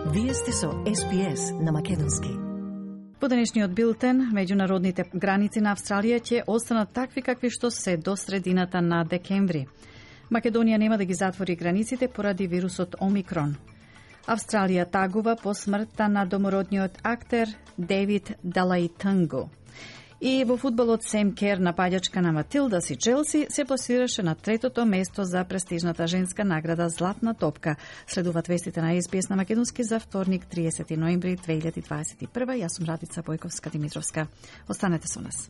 Вие сте со SPS на македонски. По денешниот билтен, меѓународните граници на Австралија ќе останат такви какви што се до средината на декември. Македонија нема да ги затвори границите поради вирусот Омикрон. Австралија тагува по смртта на домородниот актер Дейвид Далаитанго. И во фудбалот Сем Кер, напаѓачка на Матилдас и Челси, се пласираше на третото место за престижната женска награда Златна топка. Следуваат вестите на SBS на македонски за вторник, 30 ноември 2021. Јас сум Радица Бојковска-Димитровска. Останете со нас.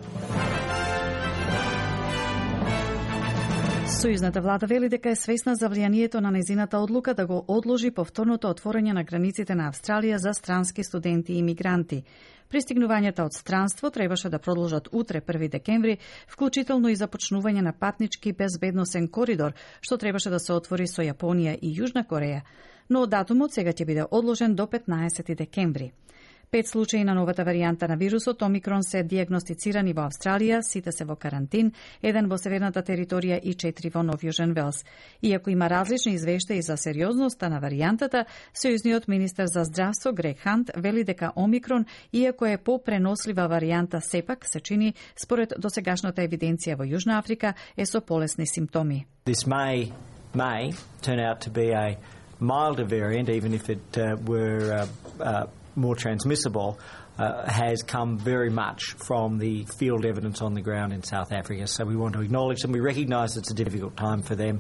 Сојузната влада вели дека е свесна за влијанието на незината одлука да го одложи повторното отворање на границите на Австралија за странски студенти и мигранти. Пристигнувањата од странство требаше да продолжат утре 1 декември, вклучително и започнување на патнички безбедносен коридор, што требаше да се отвори со Јапонија и Јужна Кореја, но датумот сега ќе биде одложен до 15 декември. 5 случаи на новата варијанта на вирусот Омикрон се диагностицирани во Австралија, сите се во карантин, 1 во северната територија и 4 во Нов Јужен Велс. Иако има различни извештаи за сериозноста на варијантата, сојузниот министер за здравство Грег Хант вели дека Омикрон, иако е попренослива варијанта, сепак се чини според досегашната евиденција во Јужна Африка е со полесни симптоми. This may turn out to be a milder variant, even if it were more transmissible, has come very much from the field evidence on the ground in South Africa. So we want to acknowledge them. We recognise it's a difficult time for them,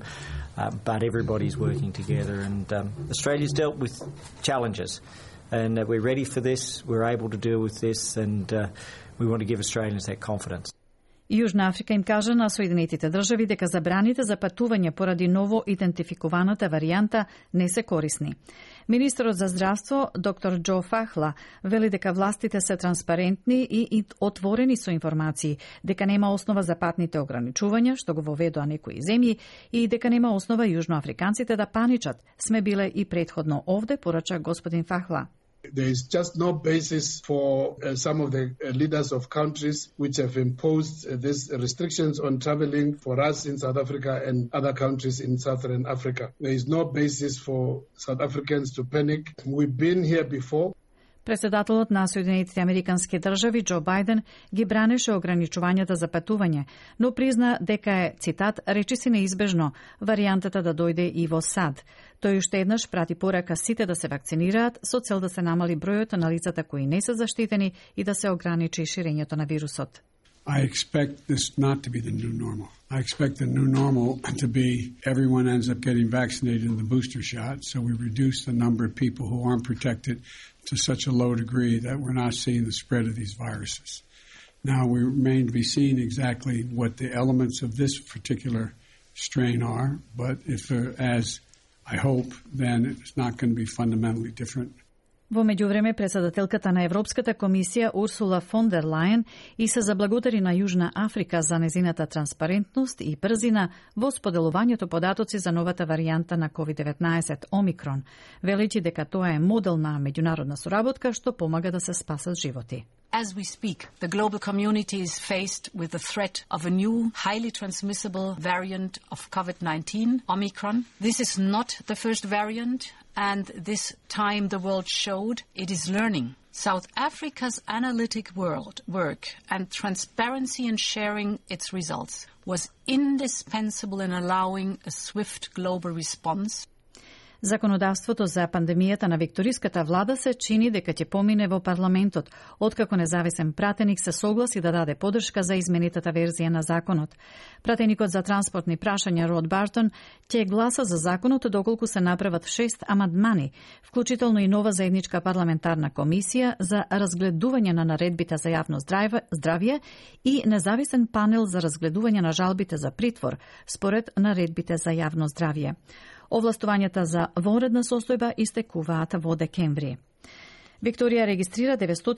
but everybody's working together. And Australia's dealt with challenges, and we're ready for this. We're able to deal with this, and we want to give Australians that confidence. Јужна Африка им кажа на Соединетите држави дека забраните за патување поради ново идентификуваната варијанта не се корисни. Министерот за здравство, доктор Џо Фахла, вели дека властите се транспарентни и отворени со информации, дека нема основа за патните ограничувања, што го воведоа некои земји, и дека нема основа јужноафриканците да паничат. Сме биле и претходно овде, порача господин Фахла. There is just no basis for some of the leaders of countries which have imposed these restrictions on traveling for us in South Africa and other countries in Southern Africa. There is no basis for South Africans to panic. We've been here before. Председателот на Соединетите Американски држави Џо Бајден ги бранеше ограничувањата за патување, но призна дека е, цитат, речиси неизбежно варијантата да дојде и во САД. Тој уште еднаш прати порака сите да се вакцинираат со цел да се намали бројот на лицата кои не се заштитени и да се ограничи ширењето на вирусот. I expect this not to be the new normal. I expect the new normal to be everyone ends up getting vaccinated in the booster shot, so we reduce the number of people who aren't protected to such a low degree that we're not seeing the spread of these viruses. Now, we remain to be seen exactly what the elements of this particular strain are, but if as I hope, then it's not going to be fundamentally different. Во меѓувреме, председателката на Европската комисија Урсула фон дер Лајен и се заблагодари на Јужна Африка за незината транспарентност и брзина во споделувањето податоци за новата варијанта на COVID-19 Омикрон, величи дека тоа е модел на меѓународна соработка што помага да се спасат животи. As we speak, the global community is faced with the threat of a new, highly transmissible variant of COVID-19, Omicron. This is not the first variant, and this time the world showed it is learning. South Africa's analytic work and transparency in sharing its results was indispensable in allowing a swift global response. Законодавството за пандемијата на викториската влада се чини дека ќе помине во парламентот, откако независен пратеник се согласи да даде поддршка за изменетата верзија на законот. Пратеникот за транспортни прашања Род Бартон ќе гласа за законот доколку се направат 6 амандмани, вклучително и нова заедничка парламентарна комисија за разгледување на наредбите за јавно здравје и независен панел за разгледување на жалбите за притвор, според наредбите за јавно здравје. Овластувањата за вонредна состојба истекуваат во декември. Викторија регистрира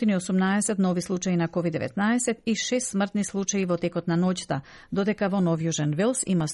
918 нови случаи на COVID-19 и 6 смртни случаи во текот на ноќта, додека во Нов Јужен Велс има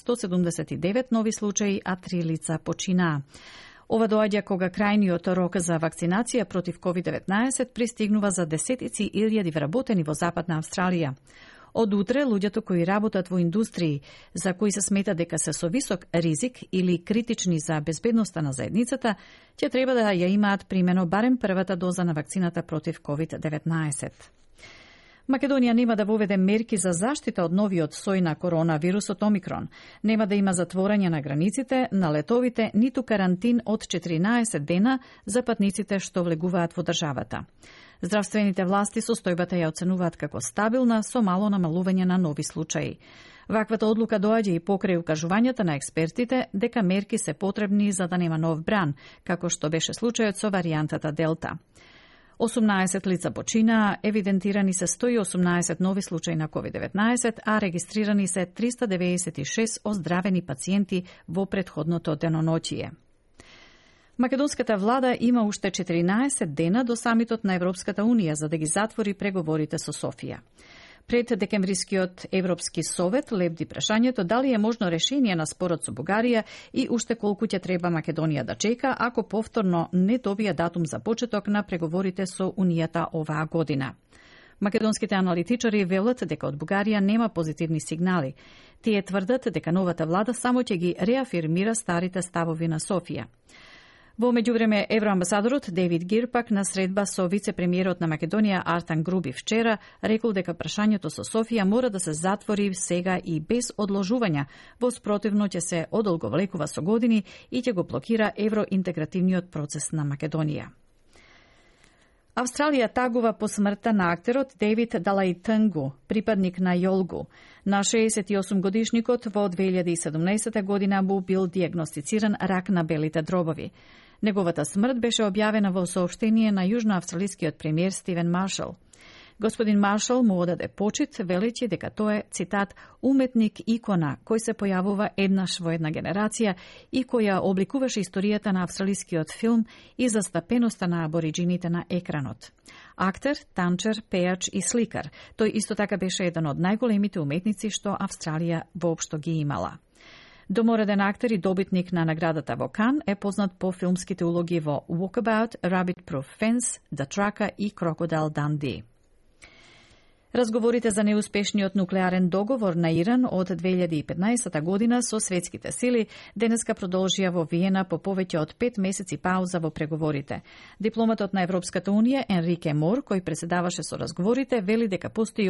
179 нови случаи, а 3 лица починаа. Ова доаѓа кога крајниот рок за вакцинација против COVID-19 пристигнува за десетици илјади вработени во Западна Австралија. Од утре, луѓето кои работат во индустрии, за кои се смета дека се со висок ризик или критични за безбедноста на заедницата, ќе треба да ја имаат примено барем првата доза на вакцината против COVID-19. Македонија нема да воведе мерки за заштита од новиот сој на коронавирусот Омикрон. Нема да има затворање на границите, на летовите, ниту карантин од 14 дена за патниците што влегуваат во државата. Здравствените власти состојбата ја оценуваат како стабилна, со мало намалување на нови случаи. Ваквата одлука доаѓа и покрај укажувањата на експертите дека мерки се потребни за да нема нов бран, како што беше случајот со варијантата Делта. 18 лица починаа, евидентирани се 118 нови случаи на COVID-19, а регистрирани се 396 оздравени пациенти во претходното деноноќие. Македонската влада има уште 14 дена до самитот на Европската Унија за да ги затвори преговорите со Софија. Пред декемврискиот Европски совет лебди прашањето дали е можно решение на спорот со Бугарија и уште колку ќе треба Македонија да чека ако повторно не добие датум за почеток на преговорите со Унијата оваа година. Македонските аналитичари велат дека од Бугарија нема позитивни сигнали. Тие тврдат дека новата влада само ќе ги реафирмира старите ставови на Софија. Во меѓувреме, евроамбасадорот Дейвид Гирпак на средба со вице-премиерот на Македонија Артан Груби вчера рекол дека прашањето со Софија мора да се затвори сега и без одложувања, во спротивно ќе се одолговлекува со години и ќе го блокира евроинтегративниот процес на Македонија. Австралија тагува по смртта на актерот Дейвид Далајтангу, припадник на Јолгу. На 68 годишникот во 2017 година му бил диагностициран рак на белите дробови. Неговата смрт беше објавена во соопштение на јужноавстралискиот премиер Стивен Маршал. Господин Маршал му одаде почит, велејќи дека тој е, цитат, уметник икона кој се појавува еднаш во една генерација и која обликуваше историјата на австралискиот филм и застапеноста на абориджините на екранот. Актер, танчер, пејач и сликар, тој исто така беше еден од најголемите уметници што Австралија воопшто ги имала. Домореден актер и добитник на наградата во Кан е познат по филмските улоги во Walkabout, Rabbit Proof Fence, The Tracker и Crocodile Dundee. Разговорите за неуспешниот нуклеарен договор на Иран од 2015 година со светските сили денеска продолжија во Виена по повеќе од 5 месеци пауза во преговорите. Дипломатот на Европската Унија Енрике Мор, кој преседаваше со разговорите, вели дека постои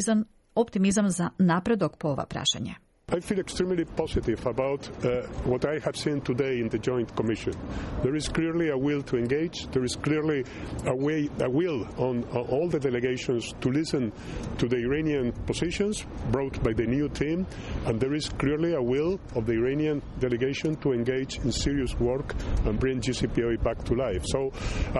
оптимизам за напредок по ова прашање. I feel extremely positive about what I have seen today in the Joint Commission. There is clearly a will to engage. There is clearly a will on all the delegations to listen to the Iranian positions brought by the new team, and there is clearly a will of the Iranian delegation to engage in serious work and bring GCPOA back to life. So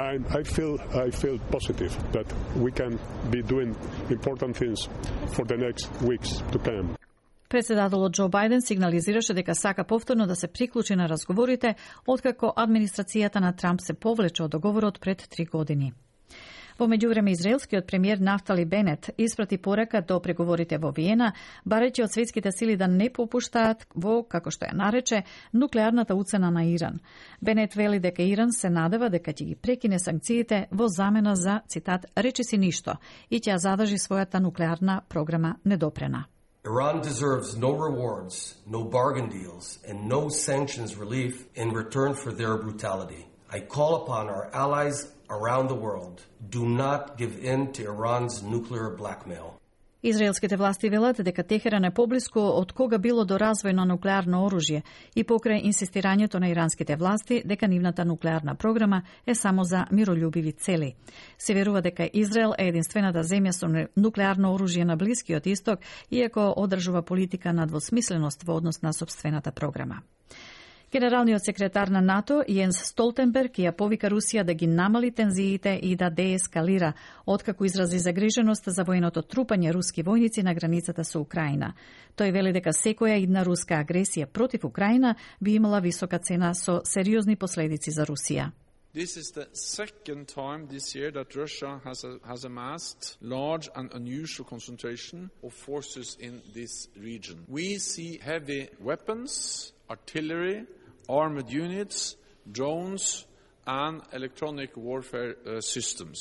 I feel positive that we can be doing important things for the next weeks to come. Председателот Џо Бајден сигнализираше дека сака повторно да се приклучи на разговорите, откако администрацијата на Трамп се повлече од договорот пред 3 години. Во меѓувреме, израелскиот премиер Нафтали Бенет испрати порака до преговорите во Виена, барајќи од светските сили да не попуштаат во, како што ја нарече, нуклеарната уцена на Иран. Бенет вели дека Иран се надева дека ќе ги прекине санкциите во замена за, цитат, речи си ништо и ќе ја задржи својата нуклеарна програма недопрена. Iran deserves no rewards, no bargain deals, and no sanctions relief in return for their brutality. I call upon our allies around the world, do not give in to Iran's nuclear blackmail. Израелските власти велат дека Техеран е поблиску од кога било до развој на нуклеарно оружје и покрај инсистирањето на иранските власти дека нивната нуклеарна програма е само за мирољубиви цели. Се верува дека Израел е единствената земја со нуклеарно оружје на Блискиот Исток, иако одржува политика на двосмисленост во однос на сопствената програма. Генералниот секретар на НАТО Јенс Столтенберг ја повика Русија да ги намали тензиите и да деескалира, откако изрази загриженост за военото трупање руски војници на границата со Украина. Тој вели дека секоја идна руска агресија против Украина би имала висока цена со сериозни последици за Русија. This is the second time this year that Russia has amassed large and unusual concentration of forces in this region. We see heavy weapons, artillery, armored units, drones, and electronic warfare systems.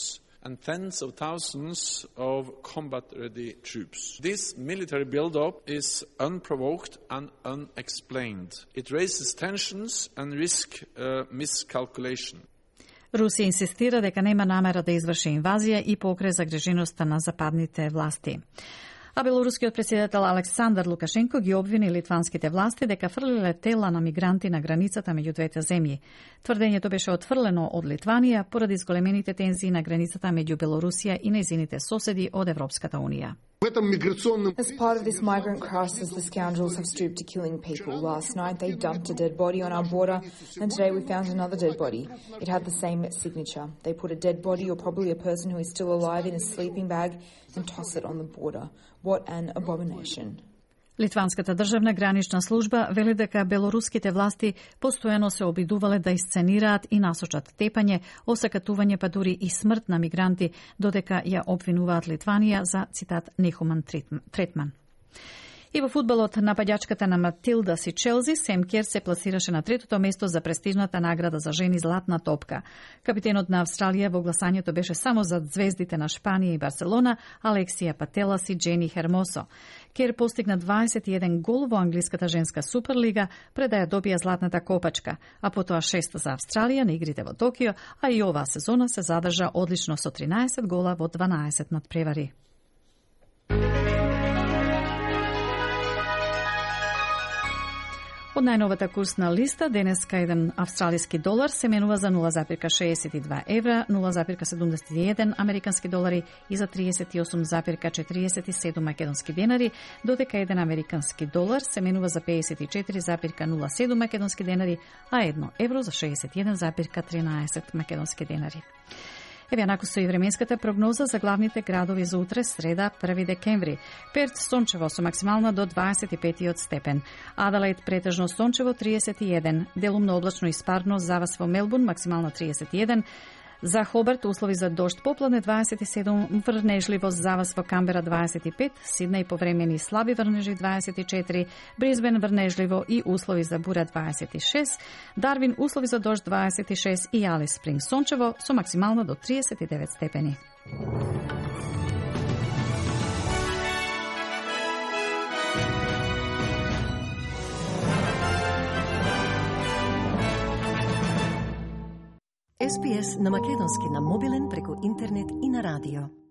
and tens of thousands of combat-ready troops. This military build-up is unprovoked and unexplained. It raises tensions and risk miscalculation. Русија инсистира дека нема намера да изврши инвазија и покре загриженоста на западните власти. А белорускиот претседател Александар Лукашенко ги обвини литванските власти дека фрлиле тела на мигранти на границата меѓу двете земји. Тврдењето беше отфрлено од Литванија поради зголемените тензии на границата меѓу Белорусија и нејзините соседи од Европската унија. As part of this migrant crisis, the scoundrels have stooped to killing people. Last night they dumped a dead body on our border, and today we found another dead body. It had the same signature. They put a dead body, or probably a person who is still alive, in a sleeping bag and toss it on the border. What an abomination. Литванската државна гранична служба вели дека белоруските власти постојано се обидувале да исценираат и насочат тепање, осакатување па дури и смрт на мигранти, додека ја обвинуваат Литванија за, цитат, нехуман третман. И во фудбалот, нападјачката на Матилдас и Челси, Сем Кер се пласираше на третото место за престижната награда за жени Златна топка. Капитенот на Австралија во гласањето беше само за звездите на Шпанија и Барселона, Алексија Пателас и Джени Хермосо. Кер постигна 21 гол во англиската женска суперлига пред да ја добија златната копачка, а потоа 6 за Австралија на игрите во Токио, а и оваа сезона се задржа одлично со 13 гола во 12 надпревари. Од најновата курсна листа, денеска еден австралиски долар се менува за 0,62 евра, 0,71 американски долари и за 38,47 македонски денари, додека еден американски долар се менува за 54,07 македонски денари, а 1 евро за 61,13 македонски денари. Еве онаку со и временската прогноза за главните градови за утре, среда, 1 декември. Перт сончево со максимална до 25 степен. Аделаид претежно сончево 31, делумно облачно и спарно завас во Мелбурн максимална 31. За Хобарт услови за дожд попладне 27, врнежливо завас во Камбера 25, Сиднеј повремени слаби врнежи 24, Бризбен врнежливо и услови за бура 26, Дарвин услови за дожд 26 и Алис Спринг сончево со максимално до 39 степени. SPS на македонски на мобилен преку интернет и на радио.